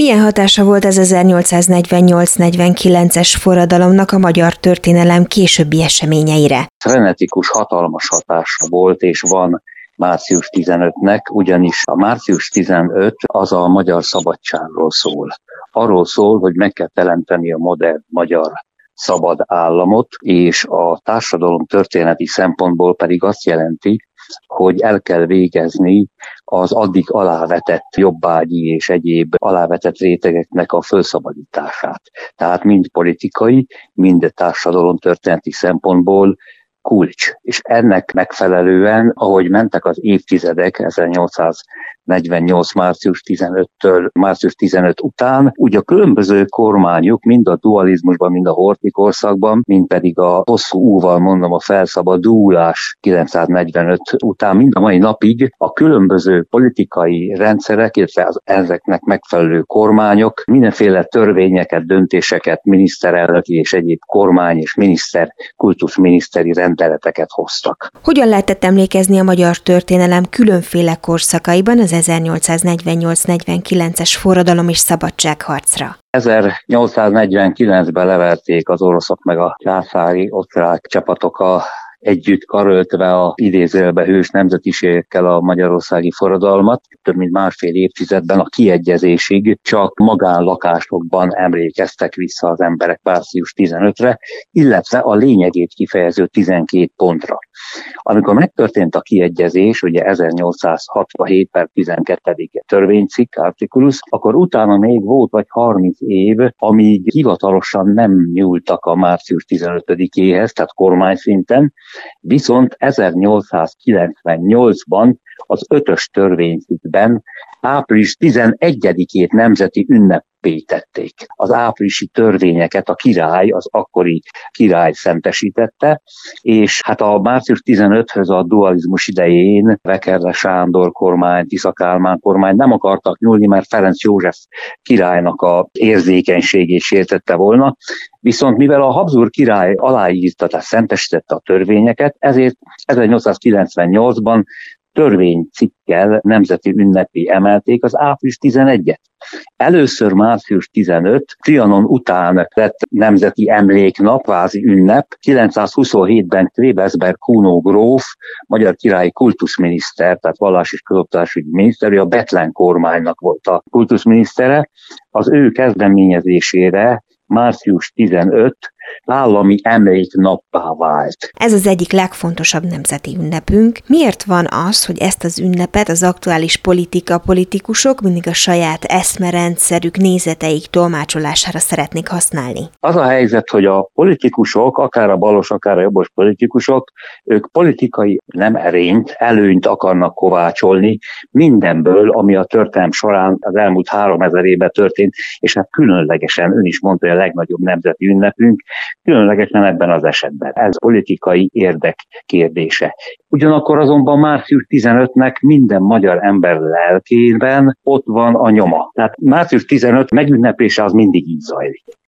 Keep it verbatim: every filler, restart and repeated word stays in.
Milyen hatása volt az ezernyolcszáznegyvennyolc-negyvenkilences forradalomnak a magyar történelem későbbi eseményeire? Frenetikus, hatalmas hatása volt és van március tizenötödikének, ugyanis a március tizenötödike az a magyar szabadságról szól. Arról szól, hogy meg kell teremteni a modern magyar szabad államot, és a társadalom történeti szempontból pedig azt jelenti, hogy el kell végezni az addig alávetett jobbágyi és egyéb alávetett rétegeknek a felszabadítását. Tehát mind politikai, mind társadalomtörténeti szempontból kulcs. És ennek megfelelően, ahogy mentek az évtizedek, ezernyolcszáznegyvennyolc. március tizenötödikétől március tizenötödike után, ugye a különböző kormányok, mind a dualizmusban, mind a horthy korszakban, mind pedig a hosszú úval mondom a felszabadulás kilencszáznegyvenöt után, mind a mai napig a különböző politikai rendszerek, illetve az ezeknek megfelelő kormányok mindenféle törvényeket, döntéseket, miniszterelnöki és egyéb kormány és miniszter, kultuszminiszteri rendeleteket hoztak. Hogyan lehetett emlékezni a magyar történelem különféle korszakaiban az ezernyolcszáznegyvennyolc-negyvenkilences forradalom és szabadságharcra? ezernyolcszáznegyvenkilencben leverték az oroszok meg a császári osztrák csapatok a együtt karöltve a idézőjelbe hős nemzetiségekkel a magyarországi forradalmat. Több mint másfél évtizedben a kiegyezésig csak magánlakásokban emlékeztek vissza az emberek március tizenötödikére, illetve a lényegét kifejező tizenkét pontra. Amikor megtörtént a kiegyezés, ugye ezernyolcszázhatvanhét per tizenkettedik törvénycikk, artikulus, akkor utána még volt vagy harminc év, amíg hivatalosan nem nyúltak a március tizenötödikéhez, tehát kormányszinten, viszont ezernyolcszázkilencvennyolcban az ötös törvénycikkben április tizenegyedikét nemzeti ünnepé tették. Az áprilisi törvényeket a király, az akkori király szentesítette, és hát a március tizenötödikéhöz a dualizmus idején Vekerle Sándor kormány, Tisza Kálmán kormány nem akartak nyúlni, mert Ferenc József királynak az érzékenységét sértette volna, viszont mivel a Habsburg király aláírta, tehát szentesítette a törvényeket, ezért ezernyolcszázkilencvennyolcban törvénycikkkel nemzeti ünnepé emelték az április tizenegyedik. Először március tizenötödike, Trianon után lett nemzeti emléknap, kvázi ünnep. kilencszázhuszonhétben Klebesberg Kuno gróf, magyar királyi kultuszminiszter, tehát vallás- és közoktatásügyi miniszter, ő a Bethlen kormánynak volt a kultuszminisztere. Az ő kezdeményezésére március tizenötödike állami emléknappá vált. Ez az egyik legfontosabb nemzeti ünnepünk. Miért van az, hogy ezt az ünnepet az aktuális politika, politikusok mindig a saját eszmerendszerük, nézeteik tolmácsolására szeretnék használni? Az a helyzet, hogy a politikusok, akár a balos, akár a jobbos politikusok, ők politikai nem erényt, előnyt akarnak kovácsolni mindenből, ami a történelem során az elmúlt háromezer évben történt, és hát különlegesen, ön is mondta, hogy a legnagyobb nemzeti ünnepünk, különlegesen ebben az esetben. Ez politikai érdek kérdése. Ugyanakkor azonban március tizenötödikének minden magyar ember lelkében ott van a nyoma. Tehát március tizenötödike megünneplése az mindig így zajlik.